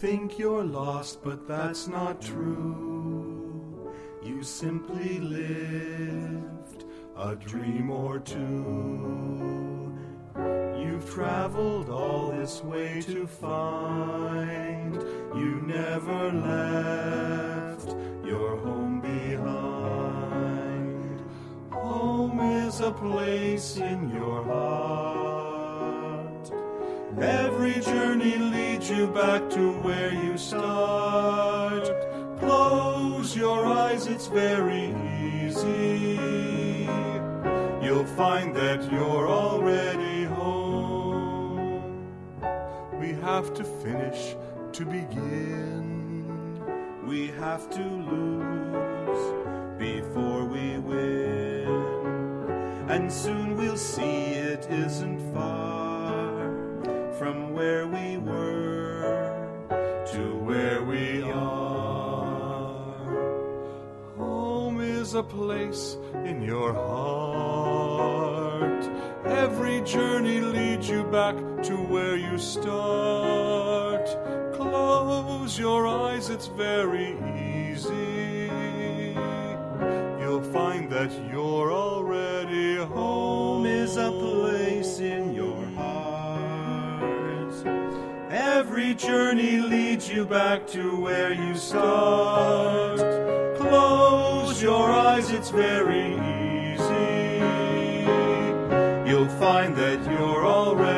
think you're lost, but that's not true. You simply lived a dream or two. You've traveled all this way to find you never left your home behind. Home is a place in your heart. Every journey leads you back to where you start. Close your eyes, it's very easy. You'll find that you're already home. We have to finish to begin. We have to lose before we win. And soon we'll see it isn't far from where we were to where we are. Home is a place in your heart. Every journey leads you back to where you start. Close your eyes, it's very easy. You'll find that you're already home. Home is a place in your heart. Every journey leads you back to where you start. Close your eyes, it's very easy. You'll find that you're already